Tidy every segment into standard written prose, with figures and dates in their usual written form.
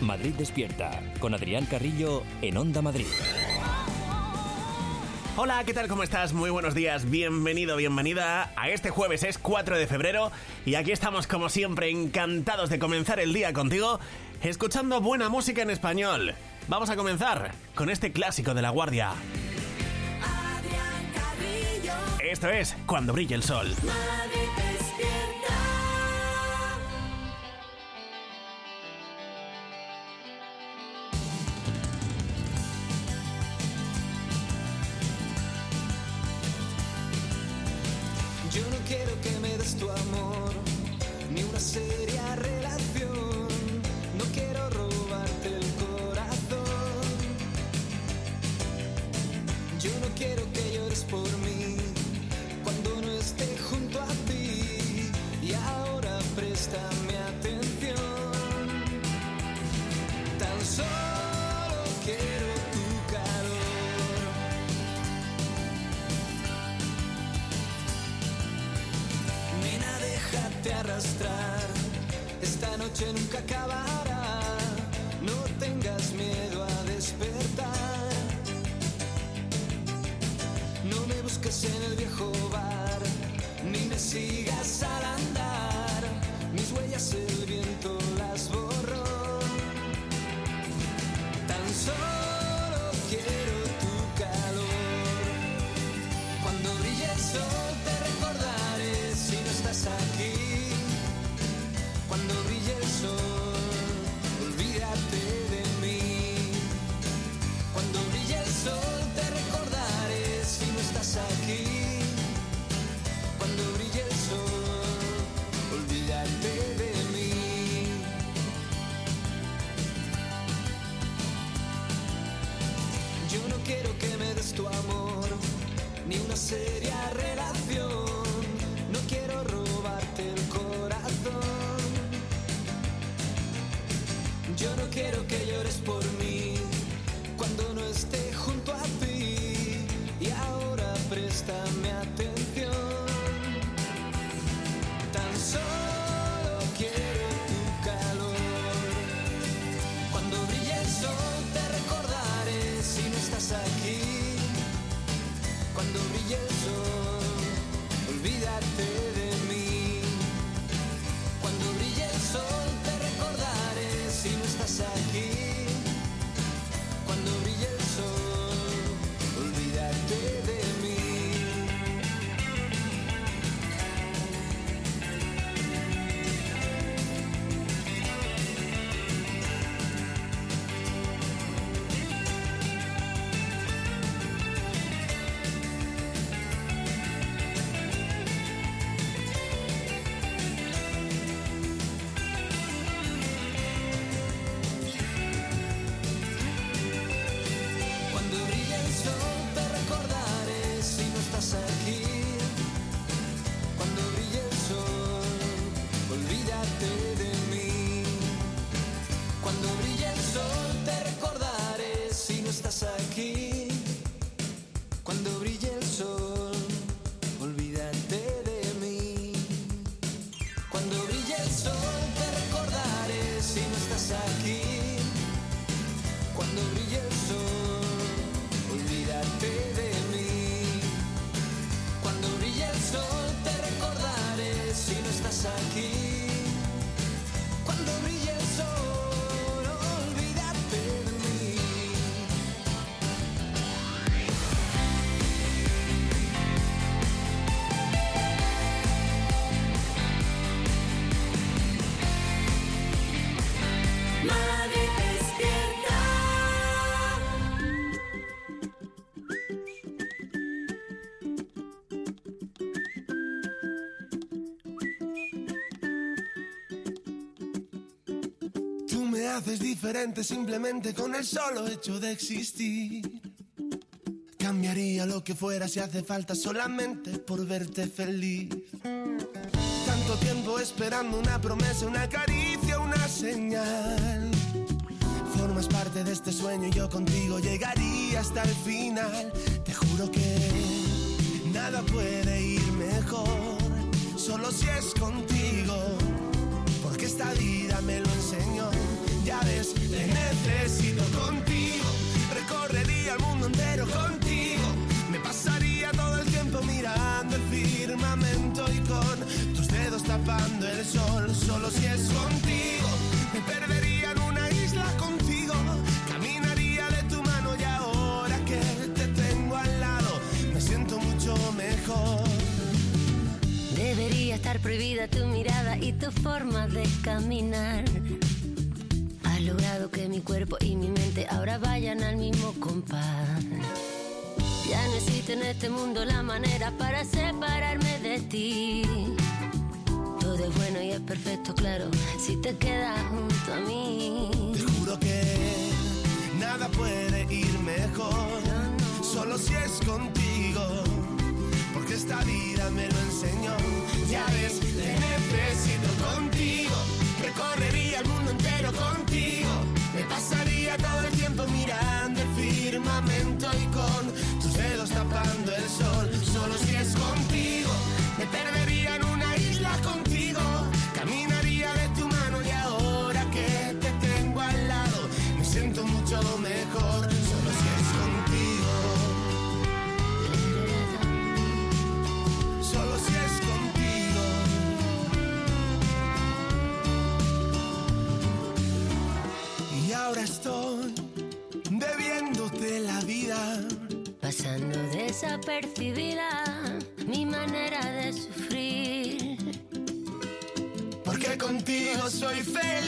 Madrid Despierta, con Adrián Carrillo en Onda Madrid. Hola, ¿qué tal? ¿Cómo estás? Muy buenos días, bienvenido, bienvenida a este jueves, es 4 de febrero y aquí estamos como siempre encantados de comenzar el día contigo, escuchando buena música en español. Vamos a comenzar con este clásico de La Guardia. Esto es Cuando brille el sol. Yo no quiero que me des tu amor, ni una seria relación. No quiero robarte el corazón. Yo no quiero que llores por mí cuando no esté junto a ti. Y ahora préstame atención. Tan solo quiero tu calor. Nena, déjate arrastrar. Esta noche nunca acabará. No tengas miedo a despertar. No me busques en el viejo bar, ni me sigas al andar. Mis huellas el viento las borró. Tan solo quiero tu calor. Cuando brille el sol te recordaré si no estás aquí. Cuando brille el sol, olvídate de mí. Cuando brille el sol te recordaré si no estás aquí. Cuando brille el sol, olvídate de mí. Yo no quiero que me des tu amor, ni una seria relación. No quiero robarte el corazón. Yo no quiero que llores por mí cuando no esté junto a ti. Y ahora préstame atención. Tan solo quiero tu calor. Cuando brille el sol te recordaré si no estás aquí. Cuando brille el sol, olvídate de mí. Cuando brille el sol te recordaré si no estás aquí. Cuando brille el sol, olvídate de mí. Cuando brille el sol te recordaré si no estás aquí. Cuando brille el sol, olvídate de mí. Cuando brille el sol te recordaré si no estás aquí. Cuando brille el sol, olvídate de mí. Cuando brille el sol te recordaré si no estás aquí. Cuando brille el sol, olvídate de mí. Cuando brille el sol te recordaré si no estás aquí. Cuando brille el sol, olvídate de mí. Madrid despierta. Tú me haces diferente simplemente con el solo hecho de existir. Cambiaría lo que fuera si hace falta solamente por verte feliz. Tanto tiempo esperando una promesa, una caricia, una señal. Formas parte de este sueño y yo contigo llegaría hasta el final. Te juro que nada puede ir mejor, solo si es contigo, porque esta vida me lo enseñó. Ya ves, tapando el sol. Solo si es contigo, me perdería en una isla contigo. Caminaría de tu mano y ahora que te tengo al lado, me siento mucho mejor. Debería estar prohibida tu mirada y tu forma de caminar. Has logrado que mi cuerpo y mi mente ahora vayan al mismo compás. Ya no existe en este mundo la manera para separarme de ti. Todo es bueno y es perfecto, claro, si te quedas junto a mí. Te juro que nada puede ir mejor, solo si es contigo, porque esta vida me lo enseñó. Ya ves, te necesito contigo, recorrería el mundo entero contigo. Me pasaría todo el tiempo mirando el firmamento y con tus dedos tapando el sol. Solo si es contigo, me perdería en una isla contigo. Caminaría de tu mano y ahora que te tengo al lado, me siento mucho mejor. Solo si es contigo. Solo si es contigo. Y ahora estoy bebiéndote la vida, pasando desapercibida mi manera de sufrir. porque contigo soy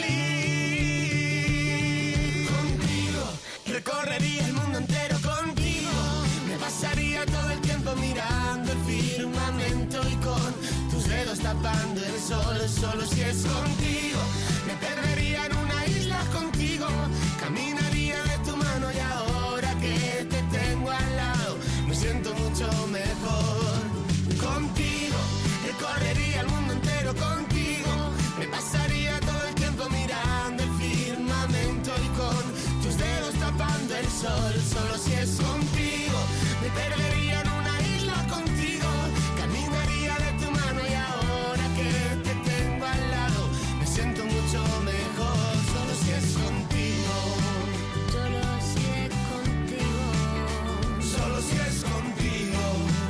feliz. Contigo recorrería el mundo entero contigo. Me pasaría todo el tiempo mirando el firmamento y con tus dedos tapando el sol. Solo si es contigo, me perdería en una isla contigo. Caminaría de tu mano y ahora que te tengo al lado, me siento mucho mejor. Contigo recorrería el mundo entero contigo. Me pasaría todo el tiempo mirando el firmamento y con tus dedos tapando el sol. Solo si es contigo, me perdería en una isla contigo. Caminaría de tu mano y ahora que te tengo al lado, me siento mucho mejor. Solo si es contigo. Solo si es contigo. Solo si es contigo.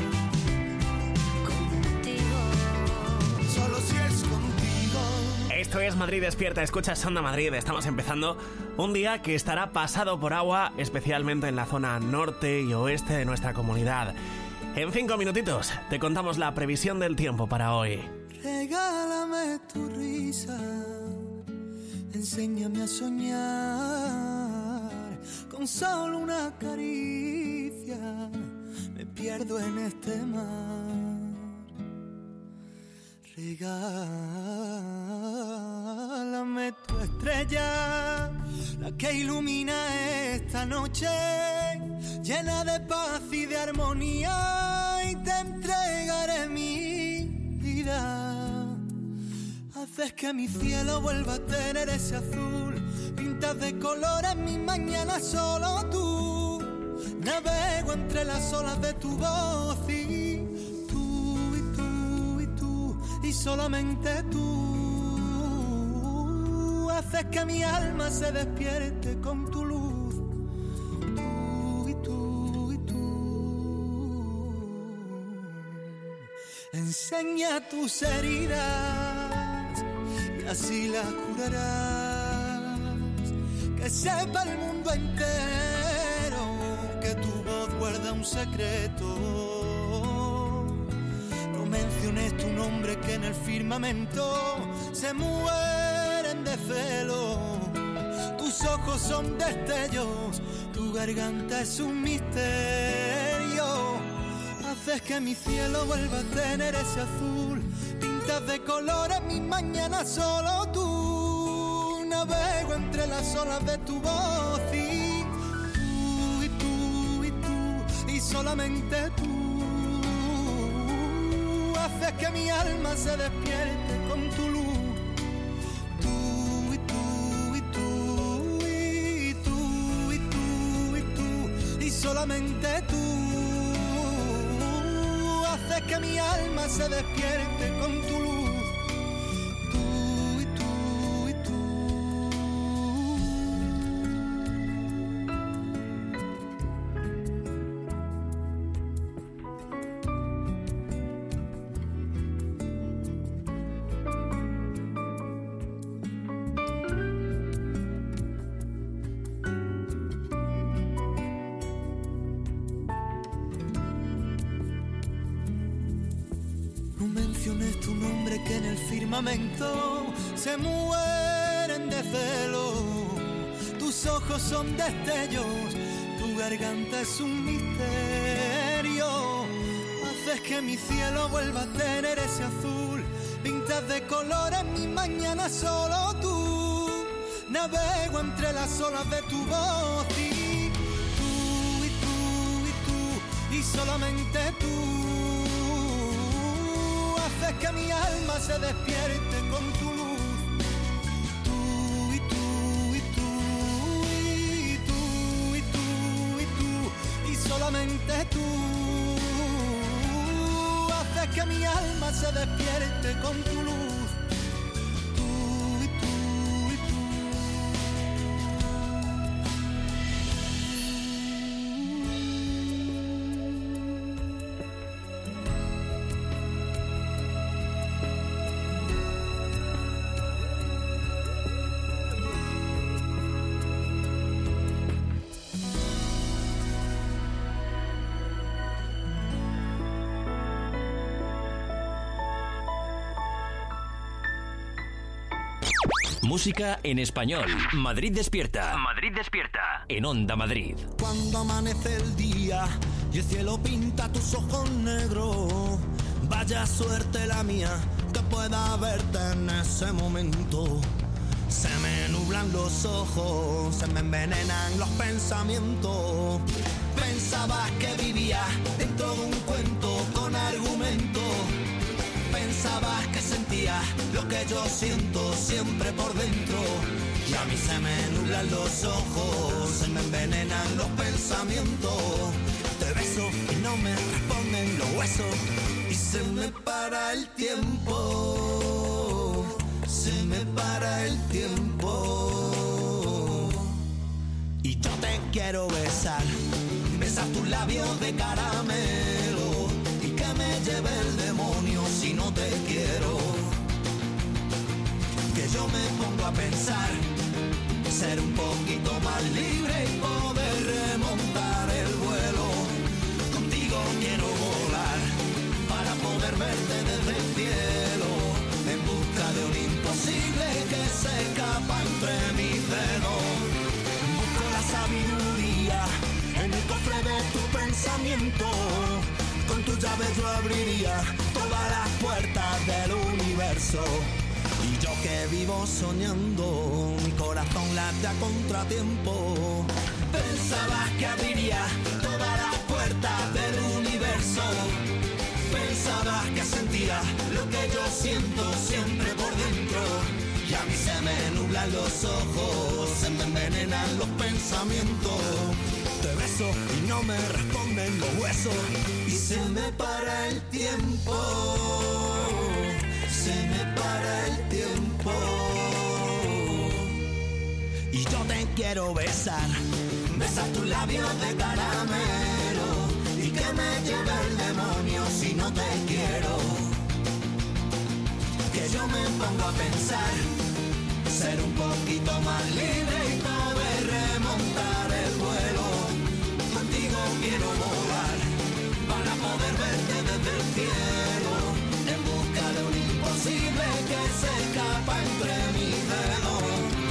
Contigo. Solo si es contigo. Esto es Madrid Despierta, escuchas Onda Madrid. Estamos empezando un día que estará pasado por agua, especialmente en la zona norte y oeste de nuestra comunidad. En 5 minutitos te contamos la previsión del tiempo para hoy. Regálame tu risa, enséñame a soñar. Con solo una caricia me pierdo en este mar. Regálame tu estrella, la que ilumina esta noche, llena de paz y de armonía, y te entregaré mi vida. Haces que mi cielo vuelva a tener ese azul, pintas de colores mi mañana solo tú. Navego entre las olas de tu voz y tú, y tú, y tú, y solamente tú. Haces que mi alma se despierte con tu luz. Tú y tú y tú. Enseña tus heridas y así las curarás. Que sepa el mundo entero que tu voz guarda un secreto. No menciones tu nombre que en el firmamento se mueren de celo. Tus ojos son destellos, tu garganta es un misterio. Haces que mi cielo vuelva a tener ese azul, pintas de colores mi mañana solo tú. Navego entre las olas de tu voz y tú, y tú, y tú, y solamente tú. Haces que mi alma se despierte con tu luz. Tú, y tú, y tú, y tú, y tú, y tú, y solamente tú. Haces que mi alma se despierte con tu luz. Tú, y tú, y tú. es tu nombre que en el firmamento se mueren de celo. Tus ojos son destellos, tu garganta es un misterio. Haces que mi cielo vuelva a tener ese azul. Pintas de colores mi mañana, solo tú. Navego entre las olas de tu voz y tú, y tú, y tú, y solamente tú. Haces que mi alma se despierte con tu luz. Tú, y tú, y tú, y tú, y tú, y tú, y solamente tú. Haces que mi alma se despierte con tu luz. Música en español. Madrid despierta. Madrid despierta. En Onda Madrid. Cuando amanece el día y el cielo pinta tus ojos negros, vaya suerte la mía que pueda verte en ese momento. Se me nublan los ojos, se me envenenan los pensamientos. Pensabas que vivía dentro de un cuento con argumento. Pensabas que sentía lo que yo siento siempre por dentro. Y a mí se me nublan los ojos, se me envenenan los pensamientos. Te beso y no me responden los huesos. Y se me para el tiempo, se me para el tiempo. Y yo te quiero besar, besar tus labios de caramelo. Y que me lleve el demonio si no te quiero. Que yo me pongo a pensar, ser un poquito más libre y poder remontar el vuelo. Contigo quiero volar para poder verte desde el cielo, en busca de un imposible que se escapa entre mis dedos. Busco la sabiduría en el cofre de tus pensamientos. Con tu llave yo abriría todas las puertas del universo. Y yo que vivo soñando, mi corazón late a contratiempo. Pensabas que abriría todas las puertas del universo. Pensabas que sentía lo que yo siento siempre por dentro. Y a mí se me nublan los ojos, se me envenenan los pensamientos. Te beso y no me responden los huesos. Y se me para el tiempo, se me para el tiempo. Y yo te quiero besar, besar tus labios de caramelo. Y que me lleve el demonio si no te quiero. Que yo me pongo a pensar, ser un poquito más libre y poder remontar el vuelo. Contigo quiero volar para poder verte desde el cielo, en busca de un imposible que se escapa entre mis dedos.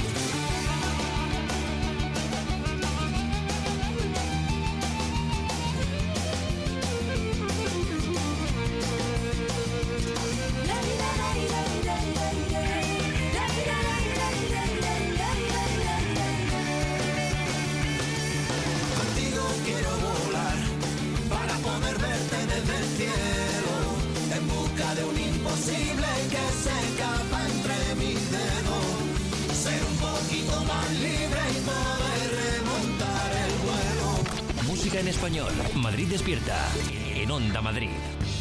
Contigo quiero volar para poder verte desde el cielo, en busca de un imposible que se escapa entre mis dedos. Ser un poquito más libre y poder remontar el vuelo. Música en español. Madrid despierta. En Onda Madrid.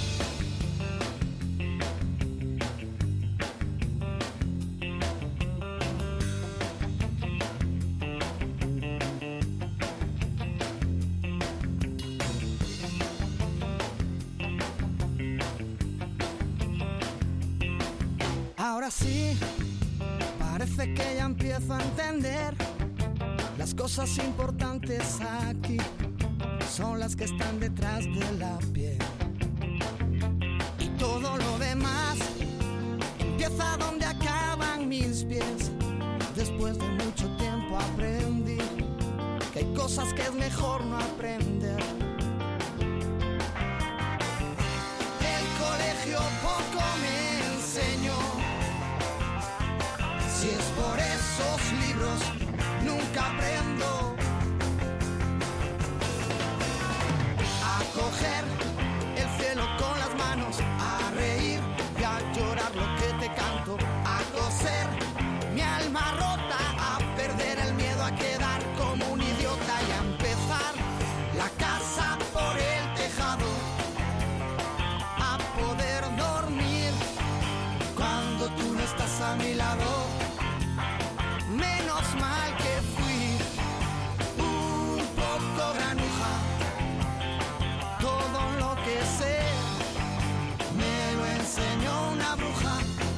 Ahora sí, parece que ya empiezo a entender. Las cosas importantes aquí son las que están detrás de la piel. Y todo lo demás empieza donde acaban mis pies. Después de mucho tiempo aprendí que hay cosas que es mejor no aprender. El colegio poco me enseñó. Si es por esos libros, nunca aprendo a coger el cielo con las manos, a reír y a llorar lo que te canto, a coser mi alma rota, a perder el miedo a quedar como un idiota y a empezar la casa por el tejado, a poder dormir cuando tú no estás a mi lado. Menos mal que fui un poco granuja. Todo lo que sé me lo enseñó una bruja.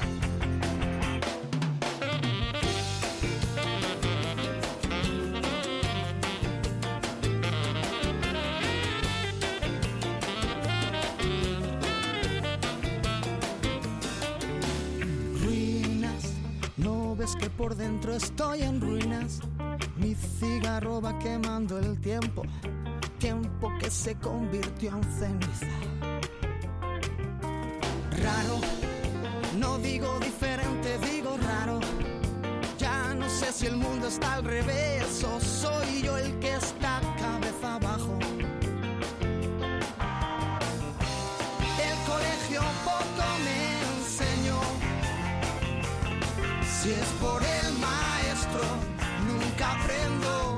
Ves que por dentro estoy en ruinas. Mi cigarro va quemando el tiempo, tiempo que se convirtió en ceniza. Raro, no digo diferente, digo raro. Ya no sé si el mundo está al revés o soy yo el que está cabeza abajo. El colegio poco me enseñó. Si es por el maestro, nunca aprendo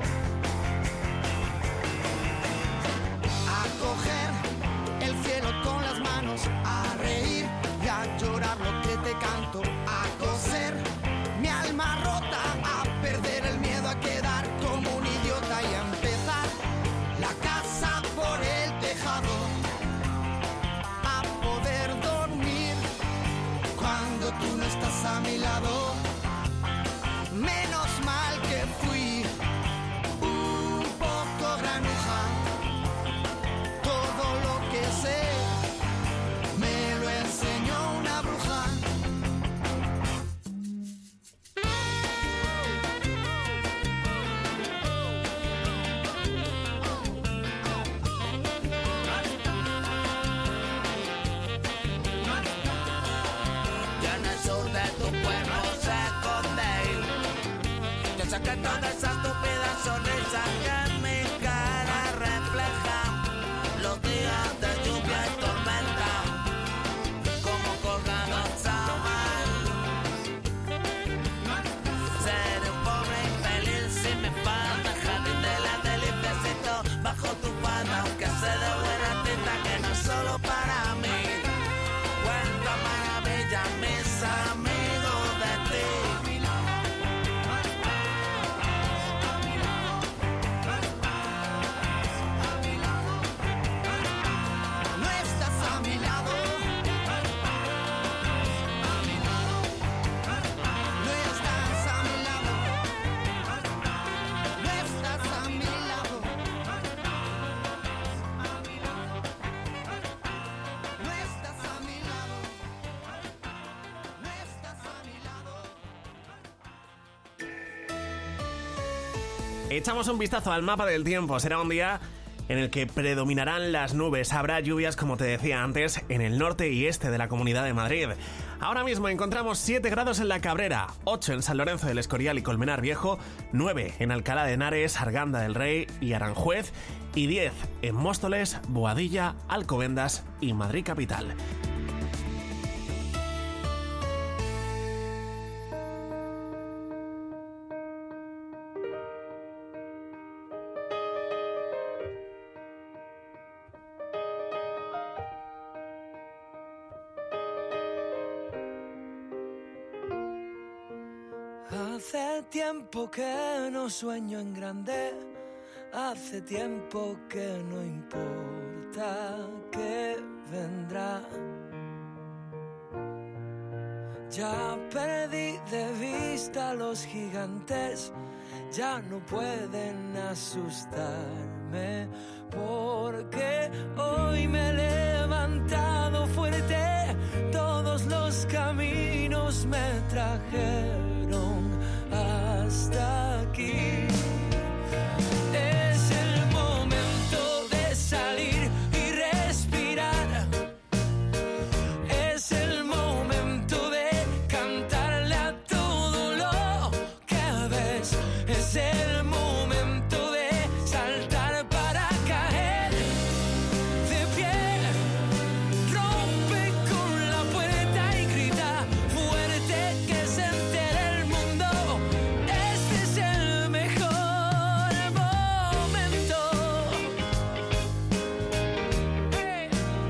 a coger el cielo con las manos, a reír y a llorar lo que te canto, a coser mi alma rota, a perder el miedo a quedar como un idiota y a empezar la casa por el tejado, a poder dormir cuando tú no estás a mi lado. Menos mal que fui un poco granuja. Todo lo que sé me lo enseñó una bruja. Y en el sur de tu pueblo se esconde. Yo sé que toda esa estúpida sonrisa que en mi cara refleja los días de lluvia y tormenta, como colgados a mal. Seré un pobre infeliz si me falta el jardín de la deliciecito bajo tu falda, aunque sé de buena tinta que no es solo para mí. Cuento maravillas mis amigos de ti. No estás a mi lado. No estás a mi lado. No estás a mi lado. No estás a mi lado. No estás a mi lado. Echamos un vistazo al mapa del tiempo. Será un día en el que predominarán las nubes. Habrá lluvias, como te decía antes, en el norte y este de la Comunidad de Madrid. Ahora mismo encontramos 7 grados en La Cabrera, 8 en San Lorenzo del Escorial y Colmenar Viejo, 9 en Alcalá de Henares, Arganda del Rey y Aranjuez, y 10 en Móstoles, Boadilla, Alcobendas y Madrid capital. Hace tiempo que no sueño en grande, hace tiempo que no importa qué vendrá. Ya perdí de vista a los gigantes, ya no pueden asustarme, porque hoy me he levantado fuerte todos los caminos me trajeron hasta aquí. Es el momento de salir y respirar. Es el momento de cantarle a todo lo que ves. Es el momento de saltar para caer de pie. Rompe con la puerta y grita fuerte que se entere el mundo. Este es el mejor momento. Hey.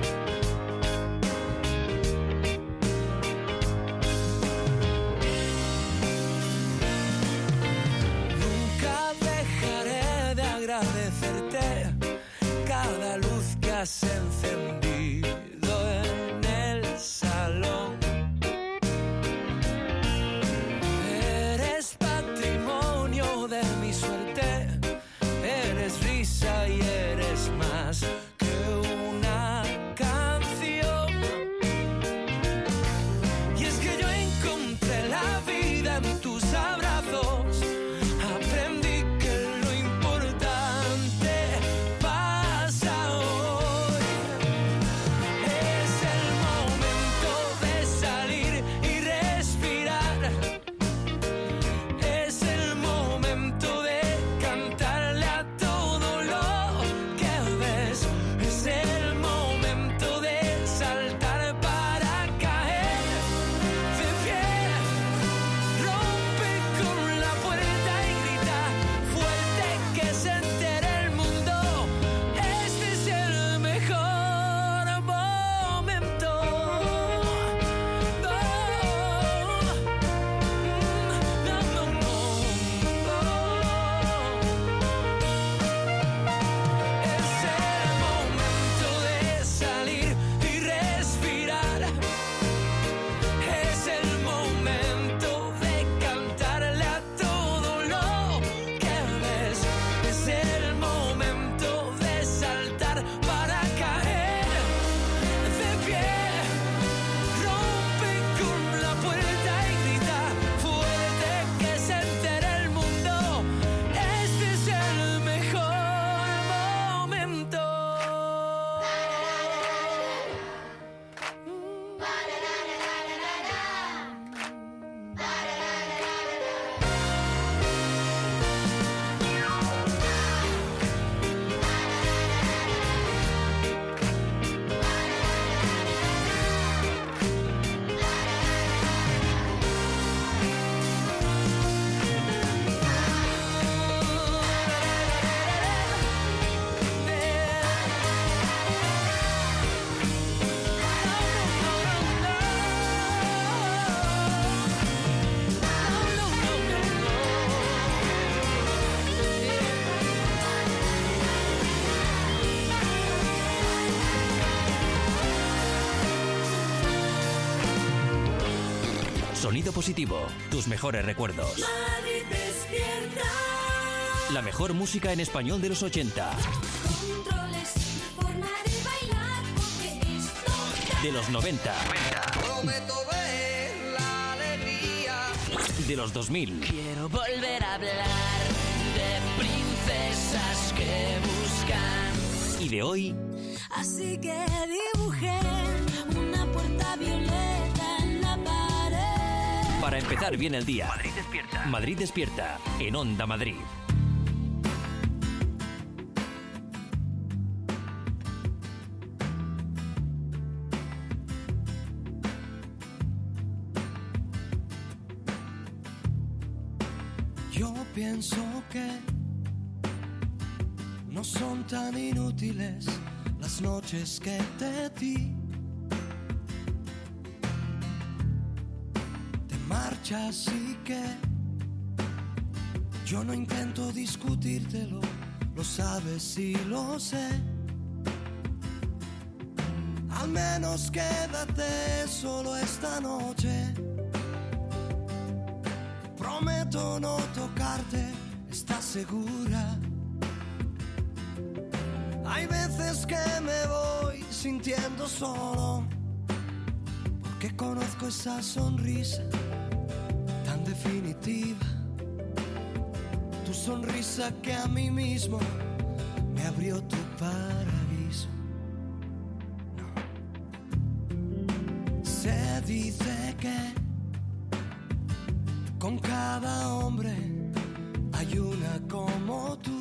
Nunca dejaré de agradecerte cada luz que has encendido en el salón. Eres patrimonio de mi suerte, eres risa y eres más que una canción. Y es que yo encontré la vida en tus abrazos. Aprendí que lo importante pasa hoy. Es el momento de salir y respirar. Es el momento de cantarle a todo lo que ves. Es el momento de saltar para caer de pie. Rompe con la puerta y grita fuerte que se entere el mundo. Este es el mejor momento. Es el momento de salir y respirar. Es el momento de cantarle a todo lo que ves. Es el momento de saltar para caer de pie. Rompe con la puerta y grita fuerte que se entere el mundo. Este es el mejor momento. Sonido positivo, tus mejores recuerdos. Madrid despierta. La mejor música en español de los 80, Controles, forma de bailar, porque esto de los 90, Prometo ver la alegría. de los 2000 quiero volver a hablar de princesas que buscan. y de hoy. Así que dibujé una puerta violeta en la pared. Para empezar bien el día. Madrid despierta. Madrid despierta en Onda Madrid. Yo pienso que no son tan inútiles las noches que te di. Te marchas y que yo no intento discutírtelo, lo sabes y lo sé. Al menos quédate solo esta noche. Prometo no tocarte, ¿estás segura? Hay veces que me voy sintiendo solo, Reconozco esa sonrisa tan definitiva, tu sonrisa que a mí mismo me abrió tu paraíso. No. Se dice que con cada hombre hay una como tú,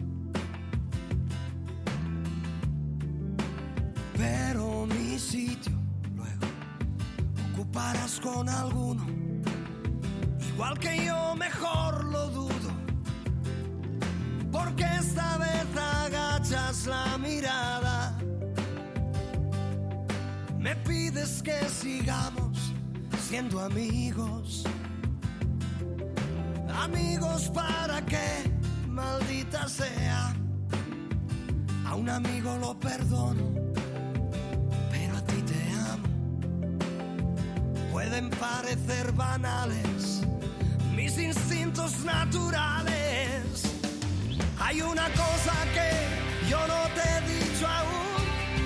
pero mi sitio luego ocuparás con alguno, igual que yo, mejor lo dudo, porque esta vez agachas la mirada, me pides que sigamos siendo amigos. Amigos para que, maldita sea, a un amigo lo perdono, pero a ti te amo. Pueden parecer banales mis instintos naturales. Hay una cosa que yo no te he dicho aún,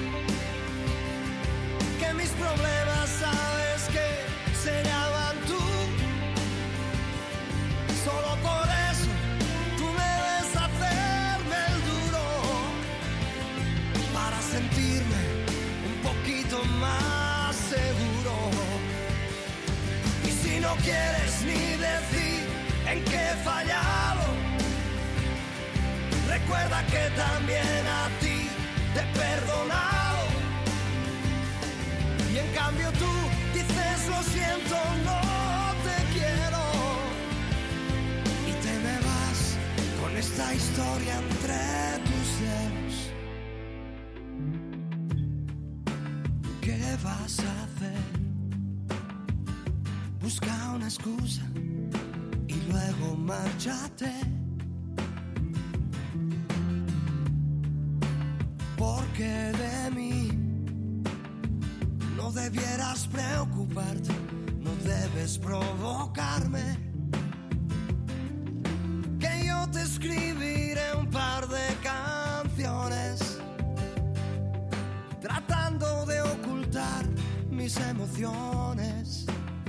que mis problemas sabes que se llaman tú. Solo por eso tú debes hacerme el duro, para sentirme un poquito más seguro. Y si no quieres ni decir en qué he fallado, recuerda que también a ti te he perdonado. Y en cambio tú dices lo siento, no te quiero. Con esta historia entre tus dedos, ¿qué vas a hacer? Busca una excusa y luego márchate, porque de mí no debieras preocuparte, no debes provocarme. Te escribiré un par de canciones, tratando de ocultar mis emociones,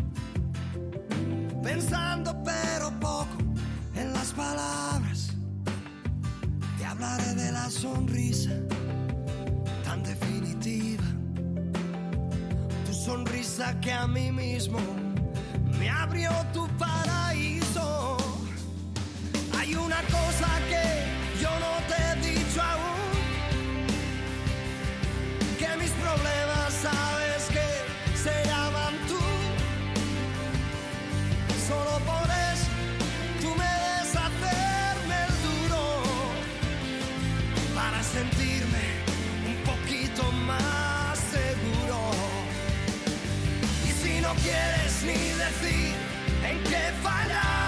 pensando pero poco en las palabras. Te hablaré de la sonrisa tan definitiva, tu sonrisa que a mí mismo me abrió tu paraíso. Hay una cosa que yo no te he dicho aún, que mis problemas sabes que se llaman tú. Solo por eso tú me debes hacerme el duro, para sentirme un poquito más seguro. Y si no quieres ni decir en qué fallar,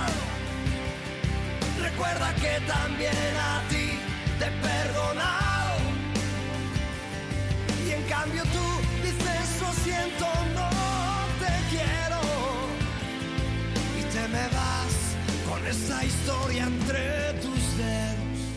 recuerda que también a ti te he perdonado. Y en cambio tú dices lo siento, no te quiero. Y te me vas con esa historia entre tus dedos.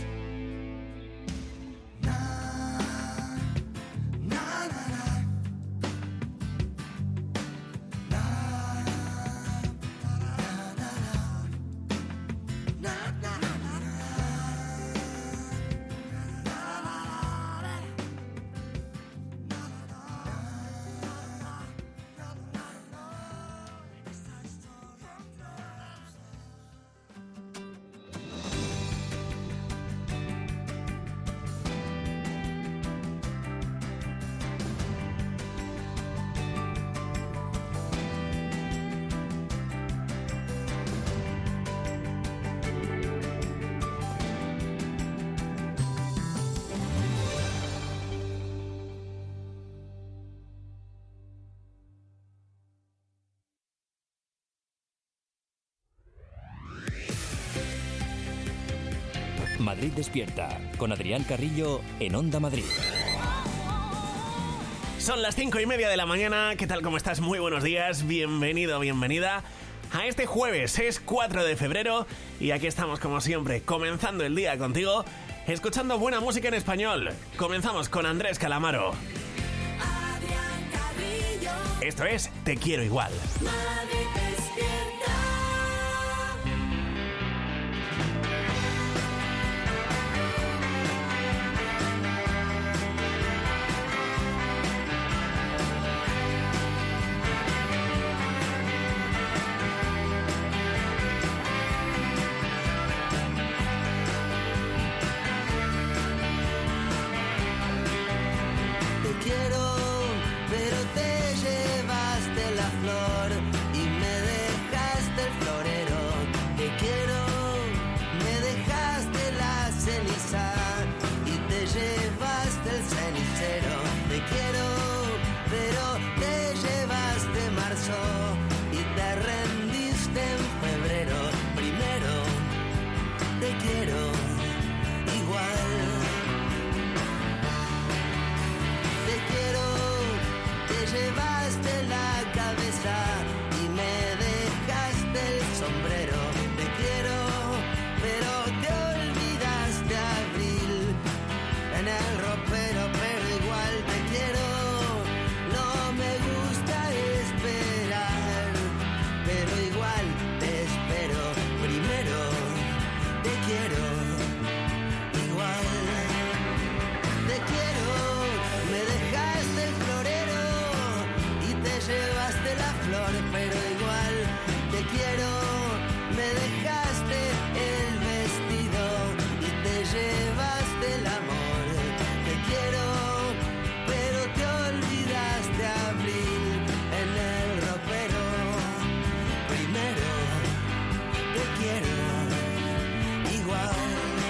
Madrid Despierta, con Adrián Carrillo en Onda Madrid. Son las 5:30 de la mañana. ¿Qué tal? ¿Cómo estás? Muy buenos días. Bienvenido, bienvenida a este jueves. Es 4 de febrero y aquí estamos como siempre, comenzando el día contigo, escuchando buena música en español. Comenzamos con Andrés Calamaro. Adrián Carrillo. Esto es Te quiero igual. Madrid despierta. Te quiero, pero te llevaste la flor y me dejaste el florero. Te quiero, me dejaste la ceniza y te llevaste el cenicero. Te quiero, pero te llevaste marzo y te rendiste en febrero. Primero, te quiero igual. Te quiero, te llevaste la cabeza y me dejaste el sombrero. Te quiero, pero te olvidaste abril en el ropero, pero igual te quiero. No me gusta esperar, pero igual te espero. Primero, te quiero igual. Te quiero, me dejaste el florero y te llevaste la flor, pero igual te quiero. Me dejaste el vestido y te llevaste el amor. Te quiero, pero te olvidaste abril en el ropero. Primero, te quiero igual.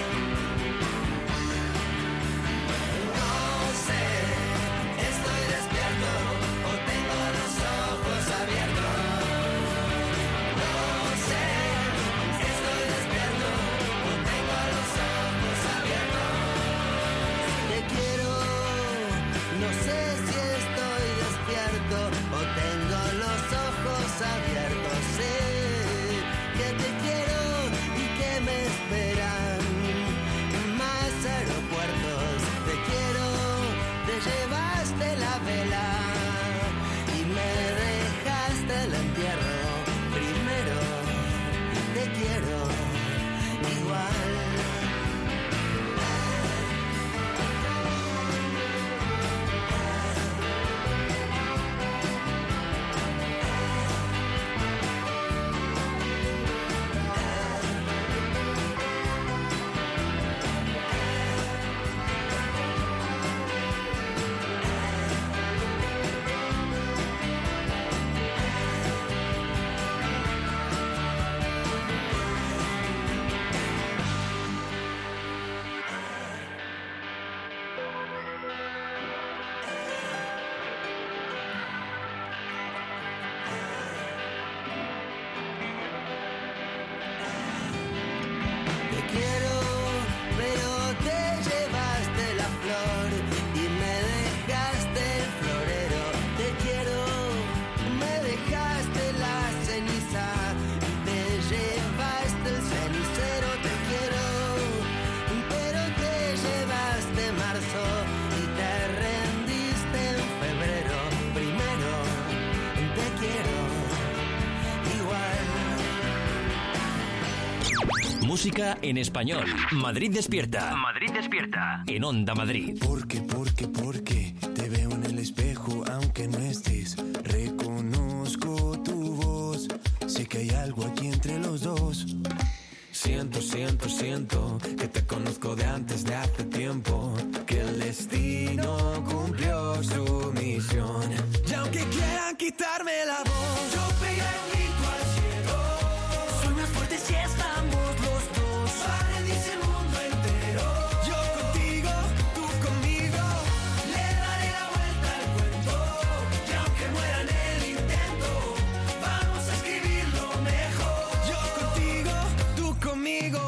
No sé, estoy despierto o tengo los ojos abiertos. No sé, estoy despierto o tengo los ojos abiertos. Te quiero, no sé si estoy despierto o tengo los ojos abiertos. Sé que te quiero y que me esperan más aeropuertos. Te quiero, te llevaste la vela y me dejaste el entierro. Primero, te quiero igual. Te quiero, pero te llevaste la flor y me dejaste el florero. Te quiero, me dejaste la ceniza y te llevaste el cenicero. Te quiero, pero te llevaste marzo y te rendiste en febrero. Primero, te quiero igual. Música en español. Madrid despierta. Madrid despierta. En Onda Madrid. Porque te veo en el espejo aunque no estés. Reconozco tu voz. Sé que hay algo aquí entre los dos. Siento que te conozco de antes de hace tiempo. Que el destino cumplió su misión. Y aunque quieran quitarme la voz, yo pegué el grito al cielo. Soy más fuerte si estamos los dos. Para dice el mundo entero. Yo contigo, tú conmigo. Le daré la vuelta al cuento. Y aunque muera en el intento, vamos a escribirlo mejor. Yo contigo, tú conmigo.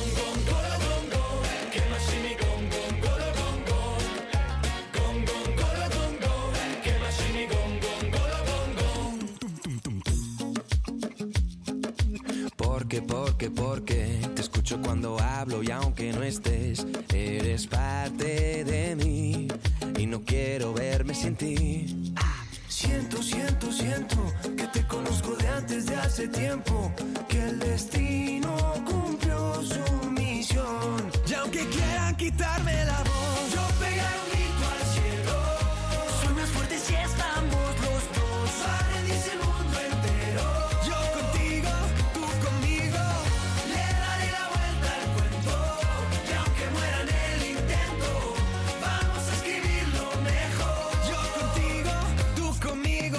Porque te escucho cuando hablo y aunque no estés, eres parte de mí y no quiero verme sin ti. Siento que te conozco de antes de hace tiempo, que el destino cumplió su misión. Y aunque quieran quitarme la voz, yo pegaré un grito al cielo. Soy más fuerte si estamos los dos. Va a rendirse el mundo entero. Yo contigo, tú conmigo. Le daré la vuelta al cuento. Y aunque muera en el intento, vamos a escribirlo mejor. Yo contigo, tú conmigo.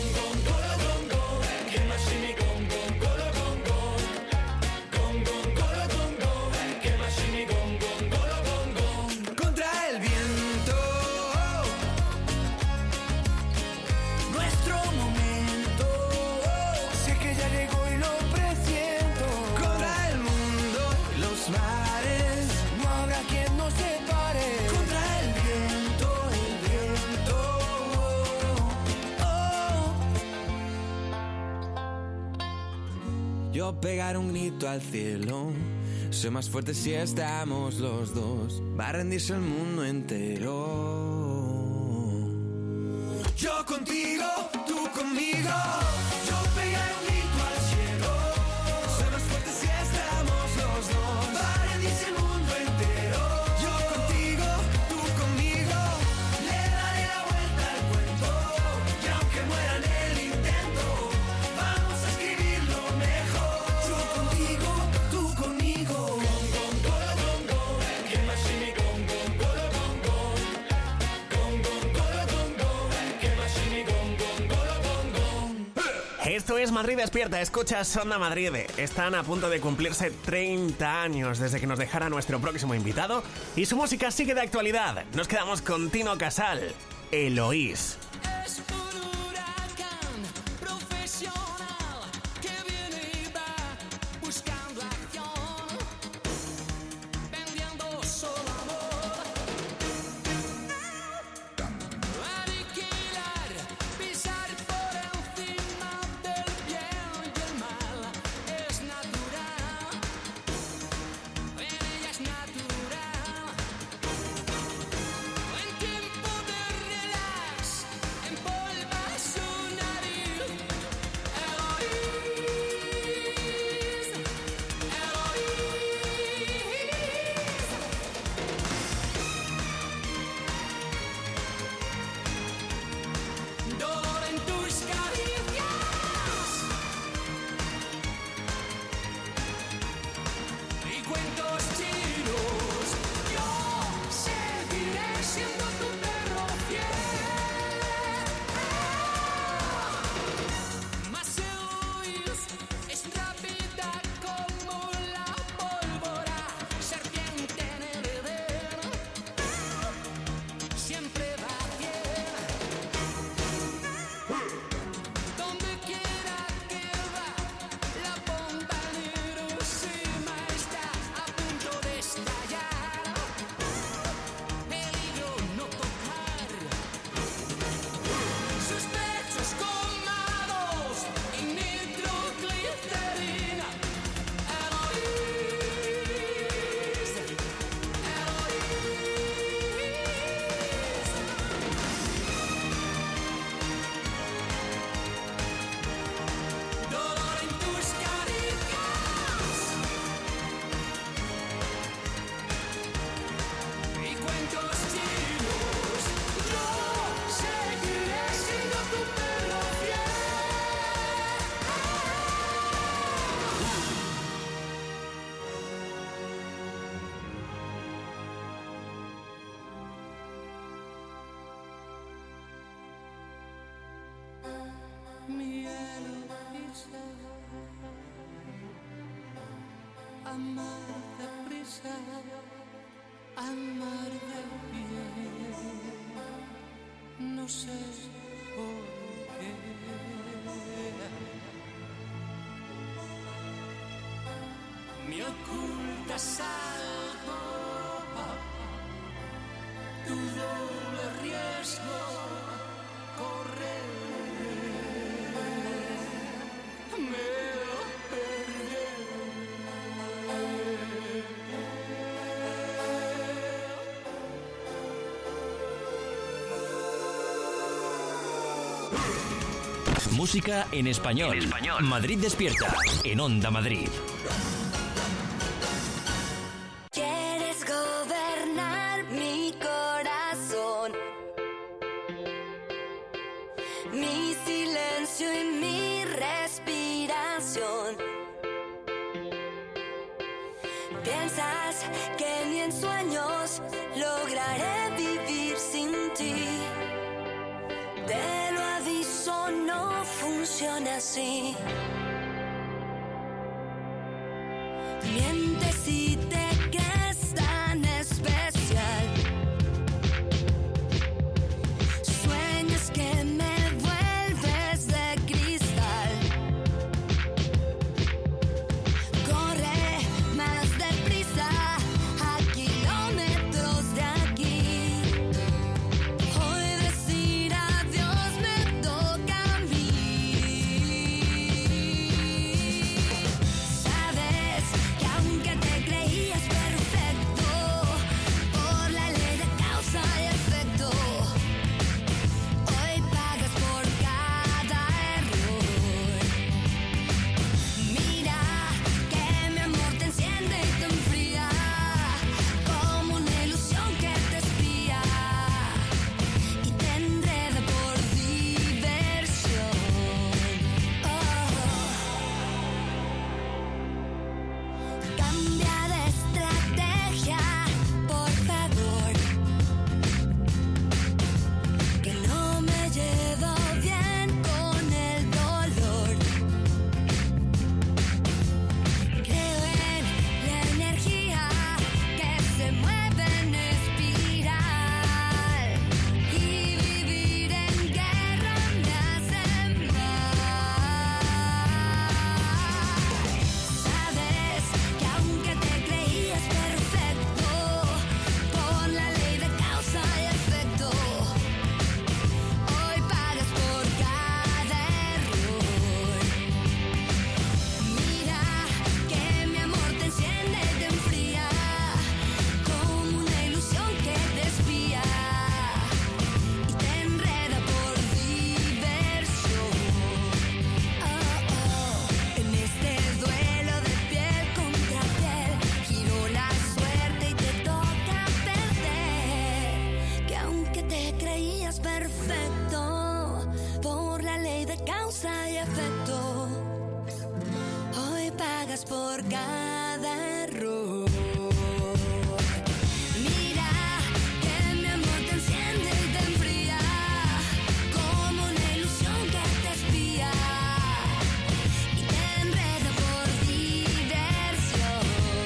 Yo pegar un grito al cielo. Soy más fuerte si estamos los dos. Va a rendirse el mundo entero. Yo contigo, tú conmigo. Yo pegaré un grito al cielo. Soy más fuerte si estamos los dos. Va a rendirse el mundo entero. Yo contigo, tú conmigo. Le daré la vuelta al cuento. Y aunque muera en el intento, vamos a escribirlo mejor. Yo contigo, tú conmigo. Esto es Madrid Despierta, escuchas Onda Madrid. Están a punto de cumplirse 30 años desde que nos dejara nuestro próximo invitado y su música sigue de actualidad. Nos quedamos con Tino Casal, Eloís. Es un huracán profesional que viene y va buscando acción, vendiendo solo amor. Aniquilar, pisar por encima del bien y el mal es natural. En ella es natural. En tiempo de relax, empolva su nariz. Eloís, Eloís. Dolor en tus caricias y cuentos chinos. Yo seguiré siendo tu perro fiel. Mas Eloís es rápida como la pólvora, serpiente en el Edén. Siempre va bien. Donde quiera que va, la bomba en Hiroshima está a punto de estallar. Peligro no tocar sus pechos colmados y nitroglicerina. Eloís, dolor en tus caricias y cuentos chinos. Yo seguiré siendo tu perro fiel. Mi Eloísa, amar deprisa, amar de bien, no sé por qué. Me ocultas algo, tu doble riesgo correr. Me perdí. Música en español. Madrid Despierta, en Onda Madrid. Quieres gobernar mi corazón, mi silencio y mi respiración. Piensas que ni en sueños lograré vivir sin ti. Te lo aviso, no funciona así. Mientes y te crees tan especial. Sueñas que me vuelves de cristal. Corre más deprisa a kilómetros de aquí. Hoy decir adiós me toca a mí. Sabes que aunque te creías perfecto, por la ley de causa y efecto, hoy pagas por cada error. Mira que mi amor te enciende y te enfría, como una ilusión que te espía y te enreda por diversión. Cambia de estrategia, por favor, que no me llevo bien con el dolor. Creo en la energía que se mueve en espiral, y vivir en guerra me hace mal. Sabes que aunque te creías perfecto, por la ley de causa y efecto, hoy pagas por cada error. Mira que mi amor te enciende y te enfría, como una ilusión que te espía y te enreda por diversión. En este duelo de piel contra piel, giró la suerte y te toca perder. Que aunque te creías perfecto, por la ley de causa y efecto, hoy pagas por cada error. Mira que mi amor te enciende y te enfría, como una ilusión que te espía y te enreda por diversión.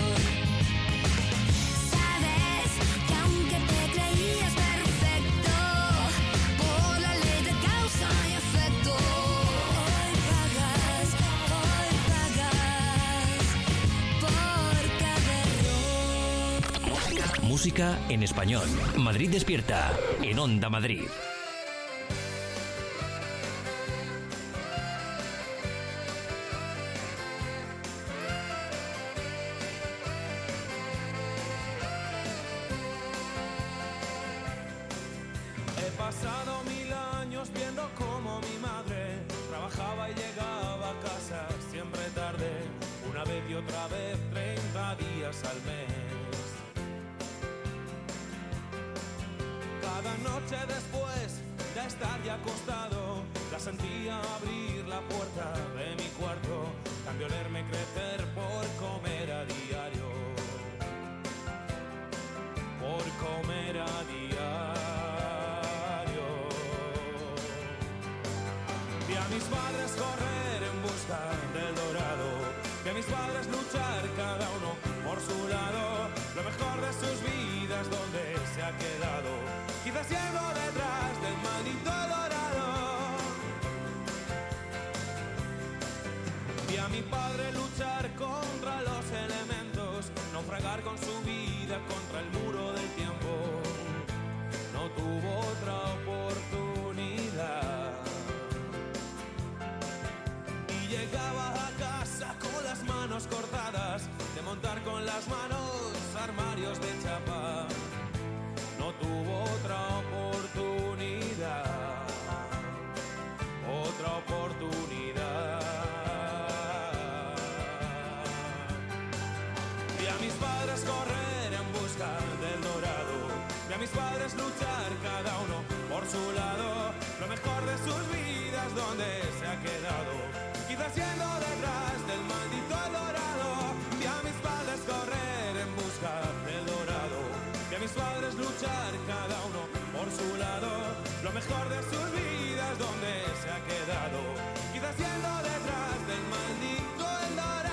Sabes que aunque te creías perfecto, por la ley de causa y efecto, hoy pagas por cada error. Música en español. Madrid Despierta, en Onda Madrid. He pasado 1000 años viendo cómo mi madre trabajaba y llegaba a casa siempre tarde, una vez y otra vez, 30 días al mes. Cada noche después de estar ya acostado, la sentía abrir la puerta de mi cuarto, cambió verme crecer por comer a diario, por comer a diario. Vi a mis padres correr en busca del dorado, vi a mis padres luchar cada uno por su lado, lo mejor de sus vidas donde se ha quedado, quizás yendo detrás del maldito dorado. Vi a mi padre luchar contra los elementos, naufragar con su vida contra el muro del tiempo, no tuvo otra oportunidad. Y llegaba a casa con las manos cortadas, de montar con las manos armarios de chapa, no tuvo otra oportunidad, otra oportunidad. Vi a mis padres correr en busca del dorado. Vi a mis padres luchar cada uno por su lado. Lo mejor de sus vidas donde se ha quedado, quizás yendo detrás del maldito dorado. Vi a mis padres correr en busca del dorado. Vi a mis padres luchar cada uno por su lado. Lo mejor de sus vidas donde se ha quedado, quizás yendo detrás del maldito el dorado.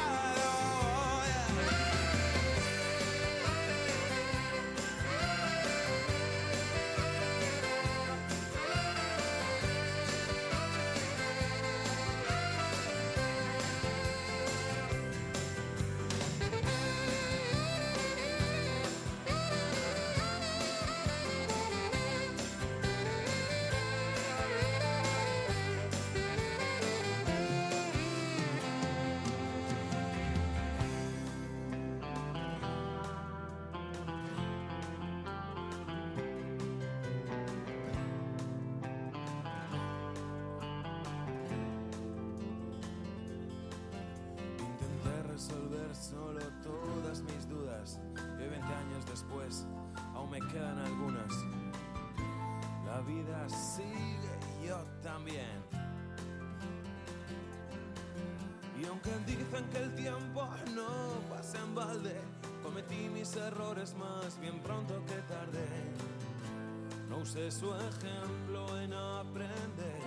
Resolver solo todas mis dudas, que 20 años después aún me quedan algunas. La vida sigue y yo también. Y aunque dicen que el tiempo no pasa en balde, cometí mis errores más bien pronto que tarde. No usé su ejemplo en aprender,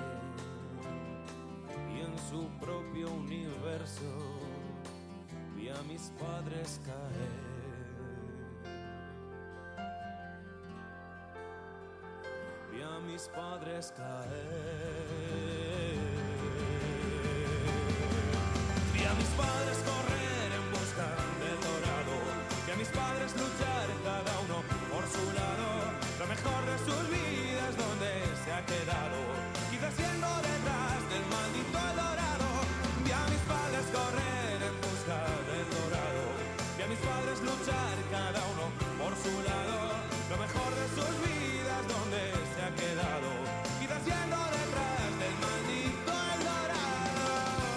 y en su propio universo vi a mis padres caer. Vi a mis padres caer. Vi a mis padres correr en busca del dorado. Vi a mis padres luchar cada uno por su lado. Lo mejor de sus vidas donde se ha quedado, quizás yendo detrás del maldito dorado. Vi a mis padres correr en busca del dorado. Vi a mis padres luchar cada uno por su lado. Lo mejor de sus vidas donde se ha quedado, quizás yendo detrás del maldito el dorado.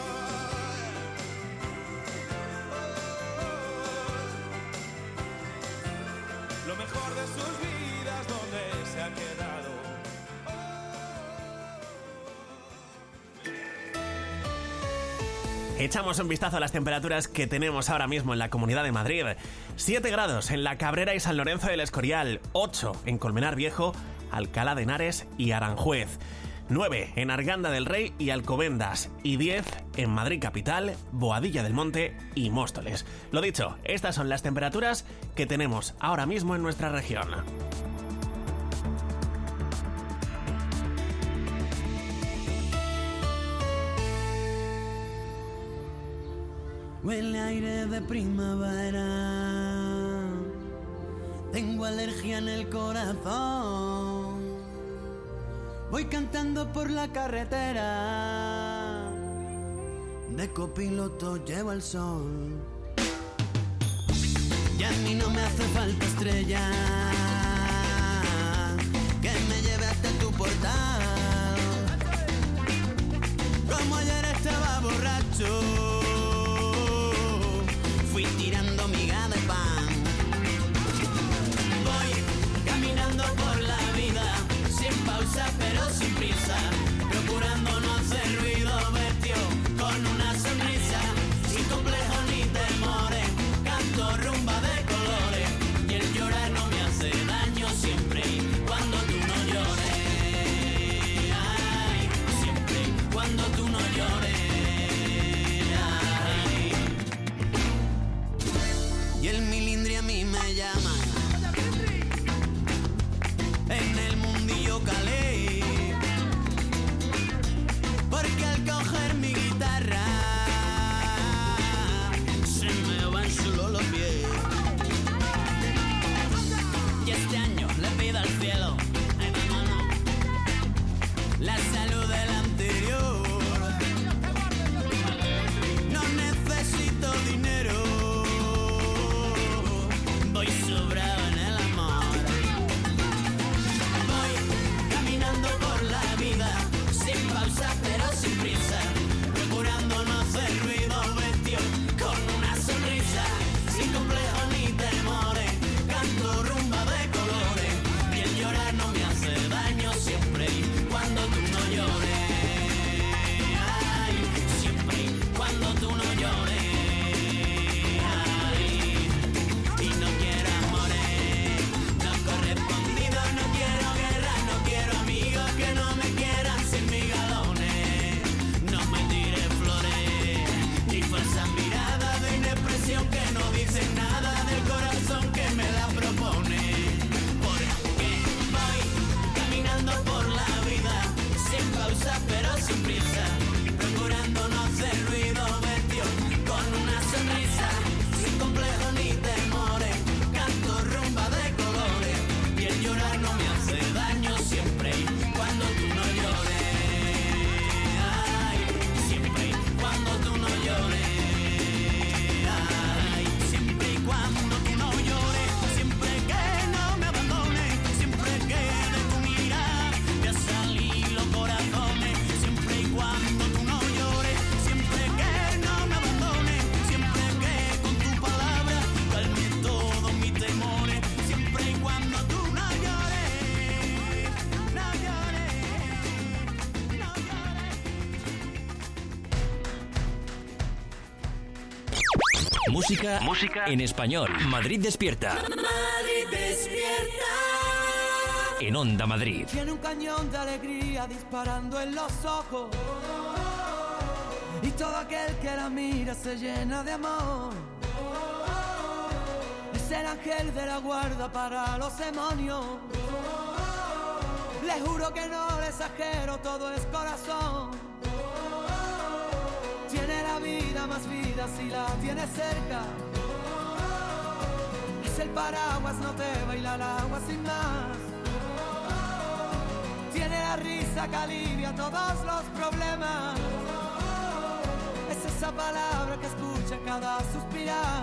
Lo mejor de sus vidas donde se ha quedado. Echamos un vistazo a las temperaturas que tenemos ahora mismo en la Comunidad de Madrid. 7 grados en La Cabrera y San Lorenzo del Escorial, 8 en Colmenar Viejo, Alcalá de Henares y Aranjuez, 9 en Arganda del Rey y Alcobendas y 10 en Madrid Capital, Boadilla del Monte y Móstoles. Lo dicho, estas son las temperaturas que tenemos ahora mismo en nuestra región. Huele aire de primavera, tengo alergia en el corazón. Voy cantando por la carretera, de copiloto llevo el sol. Y a mí no me hace falta estrella que me lleve hasta tu portal. Como ayer estaba borracho, fui tirando miga de pan. Voy caminando por la vida, sin pausa pero sin prisa, procurando no hacer ruido, vestido con una sonrisa, sin complejos ni temores, canto rumba de colores, y el llorar no me hace daño siempre y cuando tú no llores. Ay, siempre y cuando tú no llores. Música en español. Madrid despierta. Madrid despierta. En Onda Madrid. Tiene un cañón de alegría disparando en los ojos. Y todo aquel que la mira se llena de amor. Es el ángel de la guarda para los demonios. Le juro que no le exagero, todo es corazón. Tiene la vida más vida si la tiene cerca. Es el paraguas, no te baila el agua sin más. Tiene la risa que alivia todos los problemas. Es esa palabra que escucha en cada suspirar.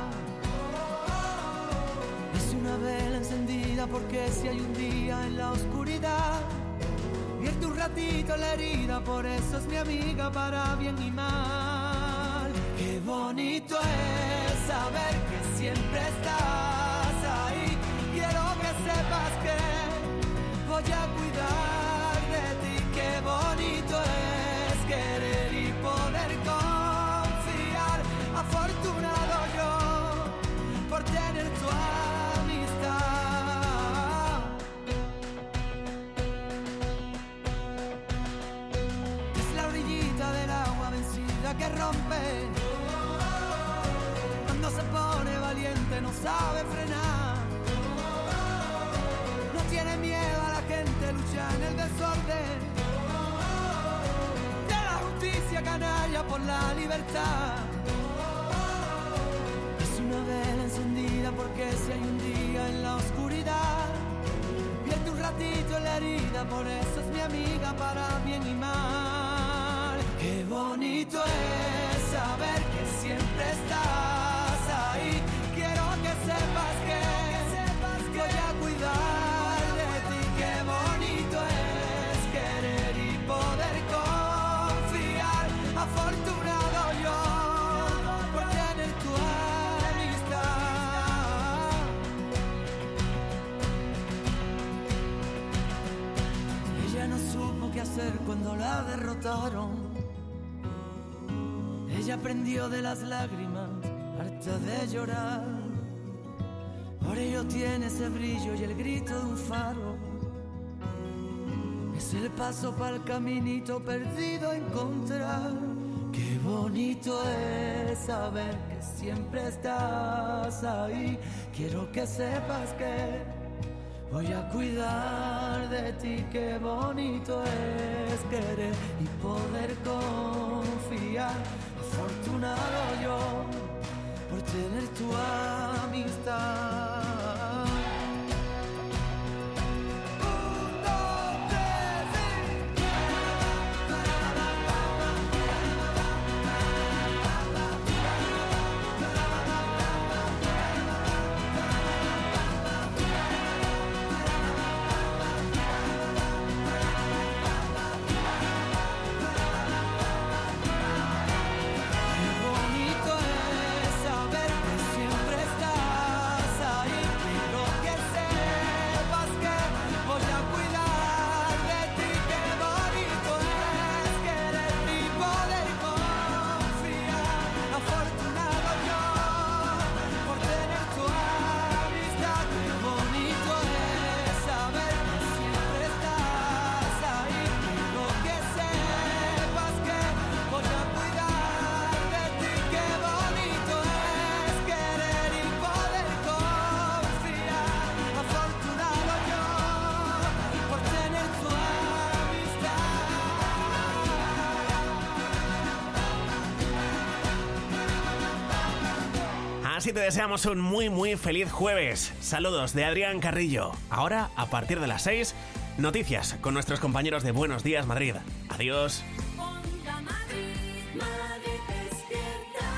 Es una vela encendida porque si hay un día en la oscuridad, vierte un ratito la herida, por eso es mi amiga para bien y mal. Qué bonito es saber que siempre estás ahí. Quiero que sepas que voy a cuidar de ti. Qué bonito es querer y poder confiar. Afortunado yo por tener tu amistad. Es la orillita del agua vencida que rompe. Cuando se pone valiente no sabe frenar. No tiene miedo a la gente, lucha en el desorden. De la justicia canalla por la libertad. Es una vela encendida porque si hay un día en la oscuridad, vierte un ratito en la herida, por eso es mi amiga para bien y mal. Qué bonito es saber que siempre estás ahí. Quiero que sepas que voy a cuidar de ti. Qué bonito es querer y poder confiar. Afortunado yo por tener tu amistad. Ella no supo qué hacer cuando la derrotaron. Ella aprendió de las lágrimas, harta de llorar. Por ello tiene ese brillo y el grito de un faro. Es el paso para el caminito perdido a encontrar. Qué bonito es saber que siempre estás ahí. Quiero que sepas que voy a cuidar de ti. Qué bonito es querer y poder confiar. Afortunado yo por tener tu amistad. Así te deseamos un muy feliz jueves. Saludos de Adrián Carrillo. Ahora, a partir de las 6, noticias con nuestros compañeros de Buenos Días Madrid. Adiós. Onda Madrid, Madrid despierta.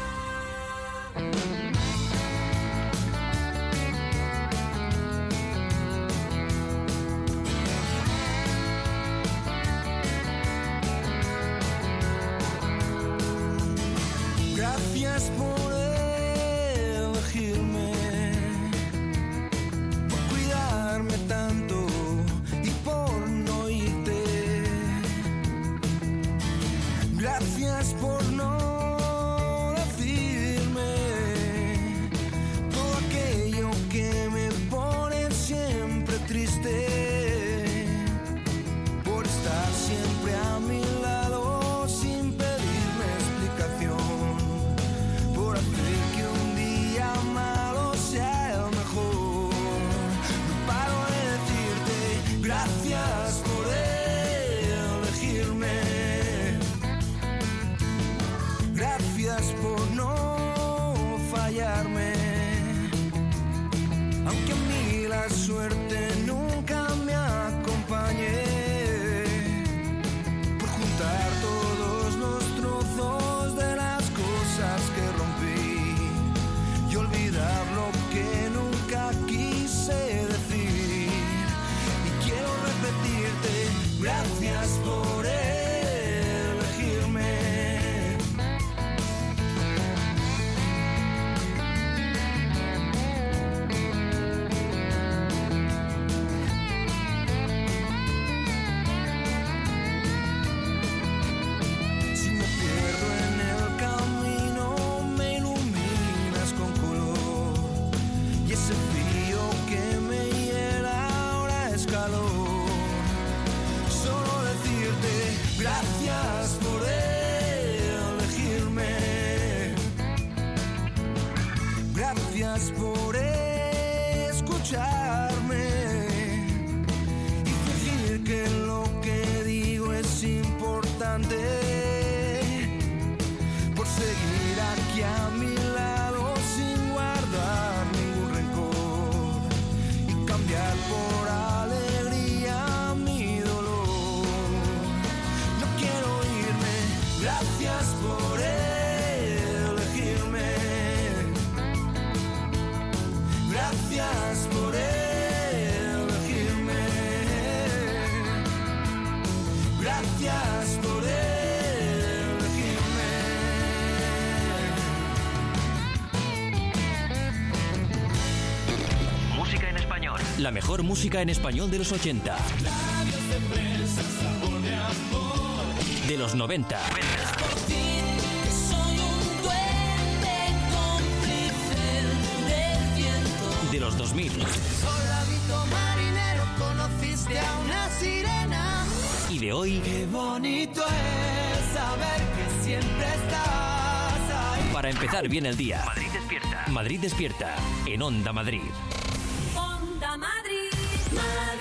Gracias por elegirme, por cuidarme tanto y por no irte. Gracias por escucharme y fingir que lo que digo es importante, por seguir aquí a mi lado sin guardar ningún rencor y cambiar por alegría mi dolor. No quiero irme, gracias por elegirme. Gracias por elegirme. Gracias por elegirme. Música en español. La mejor música en español de los 80. De los 90. De los 2000. Soldadito marinero, conociste a una sirena. Y de hoy. Qué bonito es saber que siempre estás ahí. Para empezar bien el día. Madrid despierta. Madrid despierta. En Onda Madrid. Onda Madrid, Madrid.